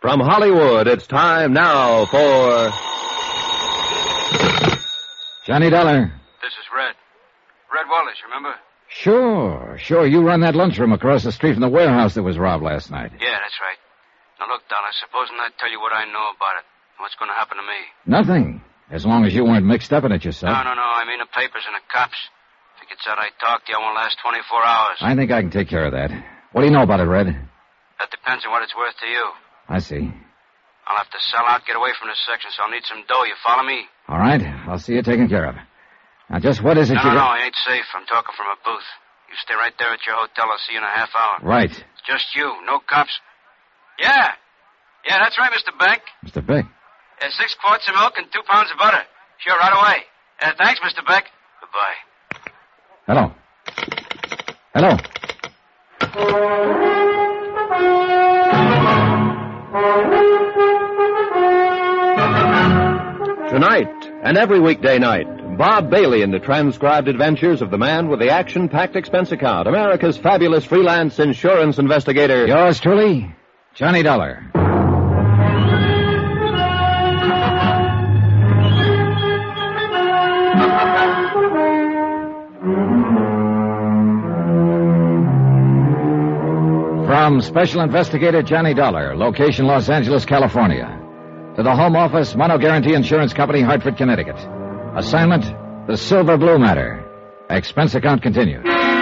From Hollywood, it's time now for... Johnny Dollar. This is Red. Red Wallace, remember? Sure. You run that lunchroom across the street from the warehouse that was robbed last night. Yeah, that's right. Now look, Dollar, supposing I tell you what I know about it. What's going to happen to me? Nothing. As long as you weren't mixed up in it yourself. No. I mean the papers and the cops. If it gets out I talked to you, I won't last 24 hours. I think I can take care of that. What do you know about it, Red? That depends on what it's worth to you. I see. I'll have to sell out, get away from this section, so I'll need some dough. You follow me? All right. I'll see you taken care of. Now, just what is it No, you... I ain't safe. I'm talking from a booth. You stay right there at your hotel. I'll see you in a half hour. Right. It's just you. No cops. Yeah, that's right, Mr. Beck. Mr. Beck. 6 quarts of milk and 2 pounds of butter. Sure, right away. Thanks, Mr. Beck. Goodbye. Hello. Tonight, and every weekday night, Bob Bailey in the transcribed adventures of the man with the action-packed expense account, America's fabulous freelance insurance investigator. Yours truly, Johnny Dollar. From Special Investigator Johnny Dollar, location Los Angeles, California, to the Home Office, Mono Guarantee Insurance Company, Hartford, Connecticut. Assignment, the Silver Blue Matter. Expense account continued.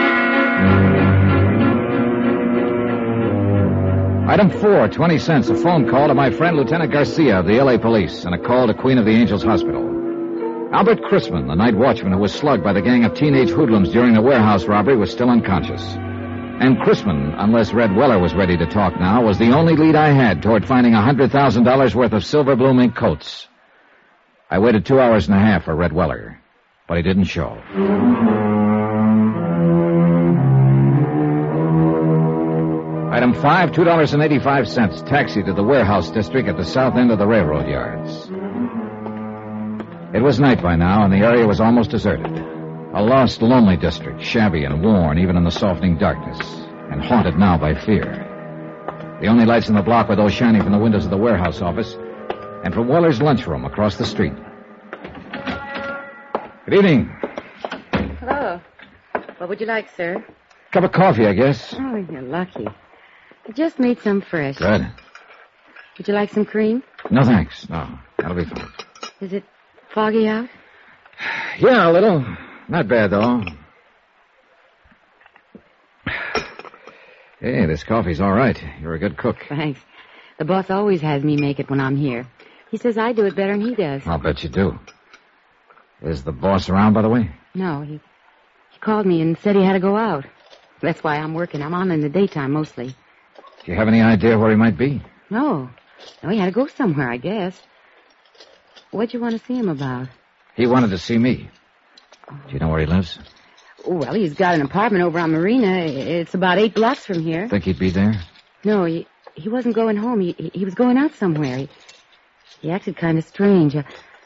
Item 4, 20 cents, a phone call to my friend Lieutenant Garcia of the L.A. Police, and a call to Queen of the Angels Hospital. Albert Chrisman, the night watchman who was slugged by the gang of teenage hoodlums during the warehouse robbery, was still unconscious. And Chrisman, unless Red Weller was ready to talk now, was the only lead I had toward finding $100,000 worth of silver blue mink coats. I waited 2 hours and a half for Red Weller, but he didn't show. Item 5, $2.85, taxi to the warehouse district at the south end of the railroad yards. It was night by now, and the area was almost deserted. A lost, lonely district, shabby and worn even in the softening darkness, and haunted now by fear. The only lights in the block were those shining from the windows of the warehouse office and from Weller's lunchroom across the street. Good evening. Hello. What would you like, sir? Cup of coffee, I guess. Oh, you're lucky. I just made some fresh. Good. Would you like some cream? No, thanks. No, that'll be fine. Is it foggy out? Yeah, a little. Not bad, though. Hey, this coffee's all right. You're a good cook. Thanks. The boss always has me make it when I'm here. He says I do it better than he does. I'll bet you do. Is the boss around, by the way? No, he called me and said he had to go out. That's why I'm working. I'm on in the daytime mostly. Do you have any idea where he might be? No, he had to go somewhere, I guess. What'd you want to see him about? He wanted to see me. Do you know where he lives? Well, he's got an apartment over on Marina. It's about 8 blocks from here. Think he'd be there? No, he wasn't going home. He was going out somewhere. He acted kind of strange.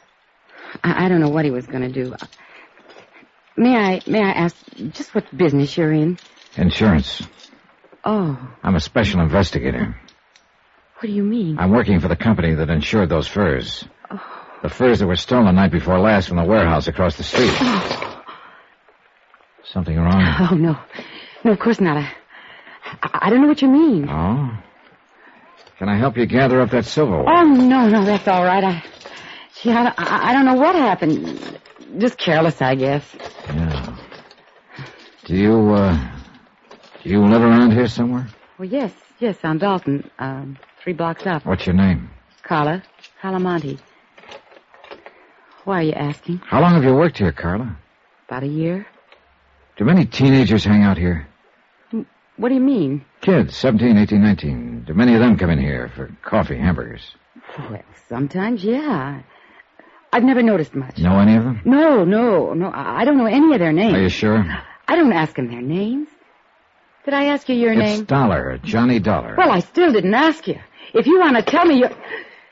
I don't know what he was going to do. May I ask just what business you're in? Insurance. Oh. I'm a special investigator. What do you mean? I'm working for the company that insured those furs. Oh. The furs that were stolen the night before last from the warehouse across the street. Oh. Something wrong? Oh, no. No, of course not. I don't know what you mean. Oh? Can I help you gather up that silverware? Oh, no, that's all right. I don't know what happened. Just careless, I guess. Yeah. Do you live around here somewhere? Well, yes, on Dalton, 3 blocks up. What's your name? Carla Monte. Why are you asking? How long have you worked here, Carla? About a year. Do many teenagers hang out here? What do you mean? Kids, 17, 18, 19. Do many of them come in here for coffee, hamburgers? Well, sometimes, yeah. I've never noticed much. Know any of them? No. I don't know any of their names. Are you sure? I don't ask them their names. Did I ask you your name? It's Dollar, Johnny Dollar. Well, I still didn't ask you. If you want to tell me What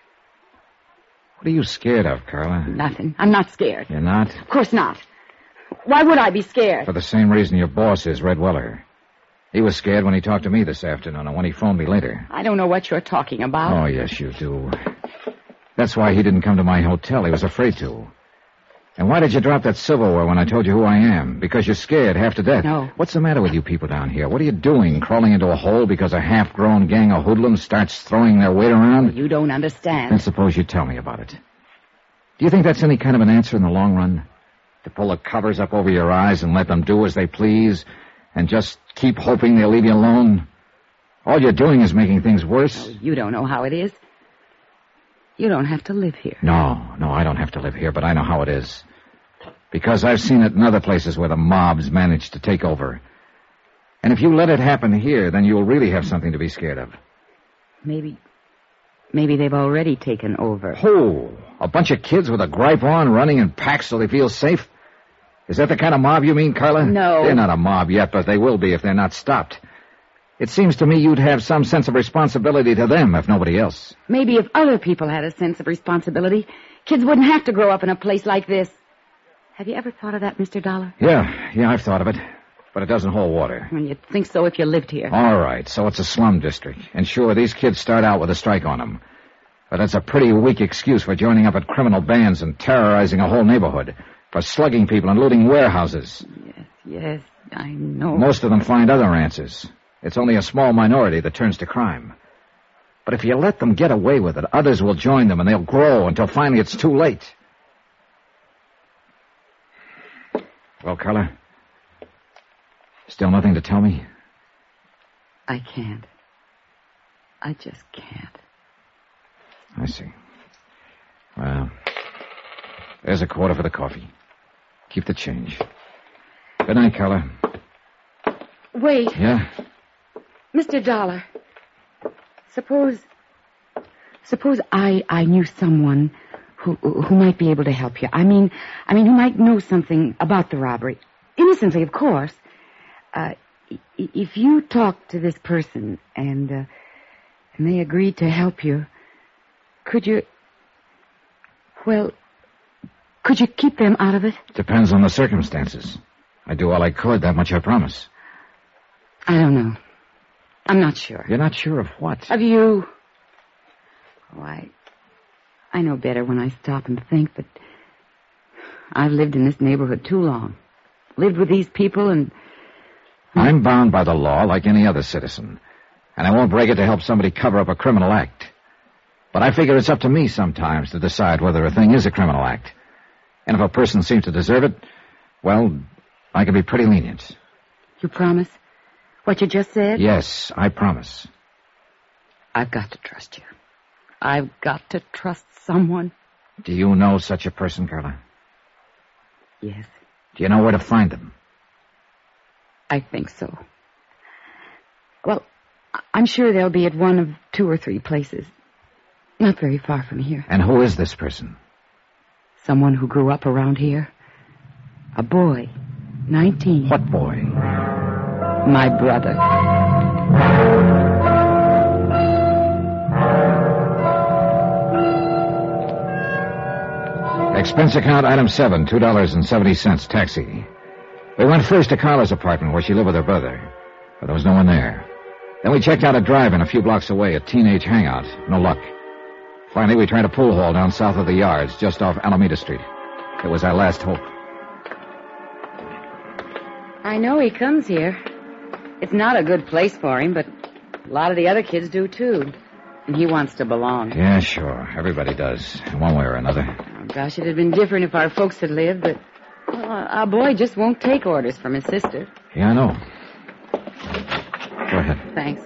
are you scared of, Carla? Nothing. I'm not scared. You're not? Of course not. Why would I be scared? For the same reason your boss is, Red Weller. He was scared when he talked to me this afternoon and when he phoned me later. I don't know what you're talking about. Oh, yes, you do. That's why he didn't come to my hotel. He was afraid to. And why did you drop that silverware when I told you who I am? Because you're scared half to death. No. What's the matter with you people down here? What are you doing, crawling into a hole because a half-grown gang of hoodlums starts throwing their weight around? You don't understand. Then suppose you tell me about it. Do you think that's any kind of an answer in the long run? To pull the covers up over your eyes and let them do as they please and just keep hoping they'll leave you alone? All you're doing is making things worse. Oh, you don't know how it is. You don't have to live here. No, I don't have to live here, but I know how it is. Because I've seen it in other places where the mobs manage to take over. And if you let it happen here, then you'll really have something to be scared of. Maybe they've already taken over. Who? A bunch of kids with a gripe on, running in packs so they feel safe? Is that the kind of mob you mean, Carla? No. They're not a mob yet, but they will be if they're not stopped. It seems to me you'd have some sense of responsibility to them, if nobody else. Maybe if other people had a sense of responsibility, kids wouldn't have to grow up in a place like this. Have you ever thought of that, Mr. Dollar? Yeah, I've thought of it. But it doesn't hold water. You'd think so if you lived here. All right, so it's a slum district. And sure, these kids start out with a strike on them. But that's a pretty weak excuse for joining up at criminal bands and terrorizing a whole neighborhood, for slugging people and looting warehouses. Yes, I know. Most of them find other answers. It's only a small minority that turns to crime. But if you let them get away with it, others will join them and they'll grow until finally it's too late. Well, Carla? Still nothing to tell me? I can't. I just can't. I see. Well, there's a quarter for the coffee. Keep the change. Good night, Carla. Wait. Yeah? Mr. Dollar, suppose I knew someone who might be able to help you. I mean, who might know something about the robbery. Innocently, of course. If you talked to this person and they agreed to help you, could you keep them out of it? Depends on the circumstances. I do all I could, that much I promise. I don't know. I'm not sure. You're not sure of what? Of you. Oh, I know better when I stop and think, but I've lived in this neighborhood too long. Lived with these people and... I'm bound by the law like any other citizen, and I won't break it to help somebody cover up a criminal act. But I figure it's up to me sometimes to decide whether a thing is a criminal act. And if a person seems to deserve it, well, I can be pretty lenient. You promise? What you just said? Yes, I promise. I've got to trust you. I've got to trust someone. Do you know such a person, Carla? Yes. Do you know where to find them? I think so. Well, I'm sure they'll be at one of 2 or 3 places. Not very far from here. And who is this person? Someone who grew up around here. A boy. 19. What boy? My brother. Expense account item 7, $2.70, taxi. We went first to Carla's apartment where she lived with her brother, but there was no one there. Then we checked out a drive-in a few blocks away, a teenage hangout. No luck. Finally, we tried a pool hall down south of the yards, just off Alameda Street. It was our last hope. I know he comes here. It's not a good place for him, but a lot of the other kids do, too. And he wants to belong. Yeah, sure. Everybody does, in one way or another. Oh, gosh, it had been different if our folks had lived, but our boy just won't take orders from his sister. Yeah, I know. Go ahead. Thanks.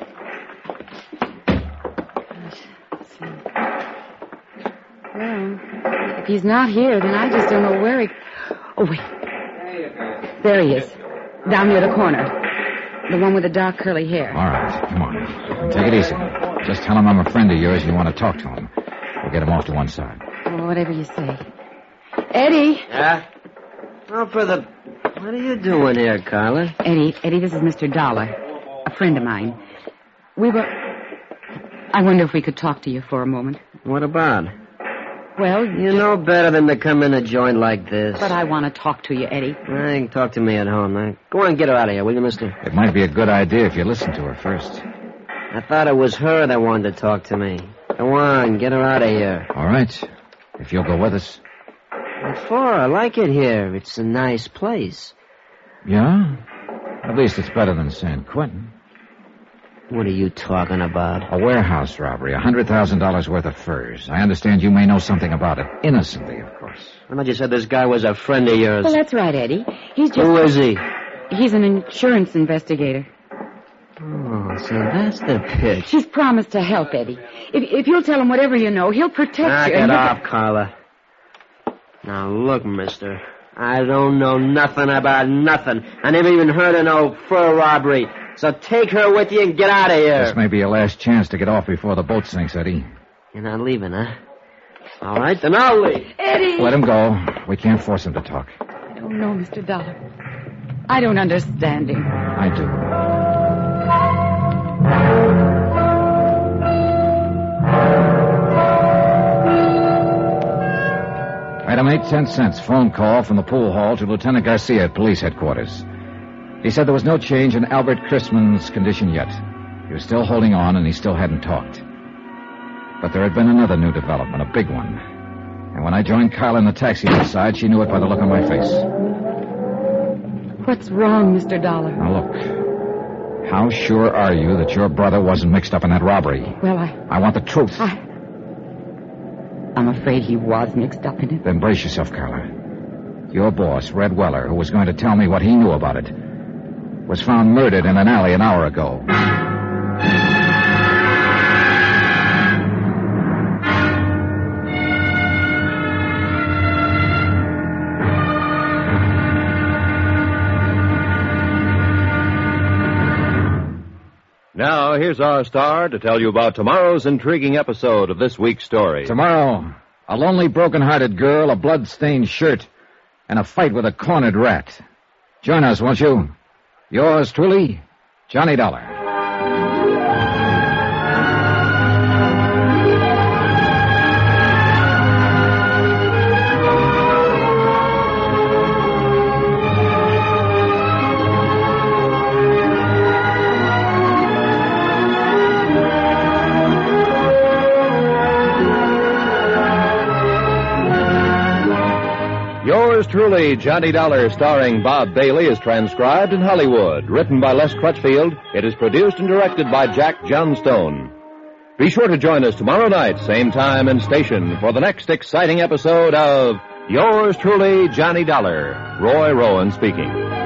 Well, if he's not here, then I just don't know where he... Oh, wait. There he is. Down near the corner. The one with the dark curly hair. All right, come on. Take it easy. Just tell him I'm a friend of yours and you want to talk to him. We'll get him off to one side. Oh, whatever you say. Eddie! Yeah? Oh, what are you doing here, Carla? Eddie, this is Mr. Dollar. A friend of mine. I wonder if we could talk to you for a moment. What about? Well, You know better than to come in a joint like this. but I want to talk to you, Eddie. You can talk to me at home. Now, go on and get her out of here, will you, mister? It might be a good idea if you listen to her first. I thought it was her that wanted to talk to me. Go on, get her out of here. All right. If you'll go with us. What for? I like it here. It's a nice place. Yeah? At least it's better than San Quentin. What are you talking about? A warehouse robbery, $100,000 worth of furs. I understand you may know something about it. Innocently, of course. I thought you said this guy was a friend of yours. Well, that's right, Eddie. He's just... Who is he? He's an insurance investigator. Oh, so that's the pitch. He's promised to help, Eddie. If you'll tell him whatever you know, he'll protect Knock you. it and he'll- off, Carla. Now, look, mister. I don't know nothing about nothing. I never even heard of no fur robbery. So take her with you and get out of here. This may be your last chance to get off before the boat sinks, Eddie. You're not leaving, huh? All right, then I'll leave. Eddie! Let him go. We can't force him to talk. I don't know, Mr. Dollar. I don't understand him. I do. Item 8, 10 cents. Phone call from the pool hall to Lieutenant Garcia at police headquarters. He said there was no change in Albert Chrisman's condition yet. He was still holding on, and he still hadn't talked. But there had been another new development, a big one. And when I joined Carla in the taxi outside, she knew it by the look on my face. What's wrong, Mr. Dollar? Now, look. How sure are you that your brother wasn't mixed up in that robbery? Well, I want the truth. I'm afraid he was mixed up in it. Then brace yourself, Carla. Your boss, Red Weller, who was going to tell me what he knew about it, was found murdered in an alley an hour ago. Now, here's our star to tell you about tomorrow's intriguing episode of this week's story. Tomorrow, a lonely, broken-hearted girl, a blood-stained shirt, and a fight with a cornered rat. Join us, won't you? Yours truly, Johnny Dollar. Yours truly, Johnny Dollar, starring Bob Bailey, is transcribed in Hollywood. Written by Les Crutchfield, it is produced and directed by Jack Johnstone. Be sure to join us tomorrow night, same time and station, for the next exciting episode of Yours truly, Johnny Dollar. Roy Rowan speaking.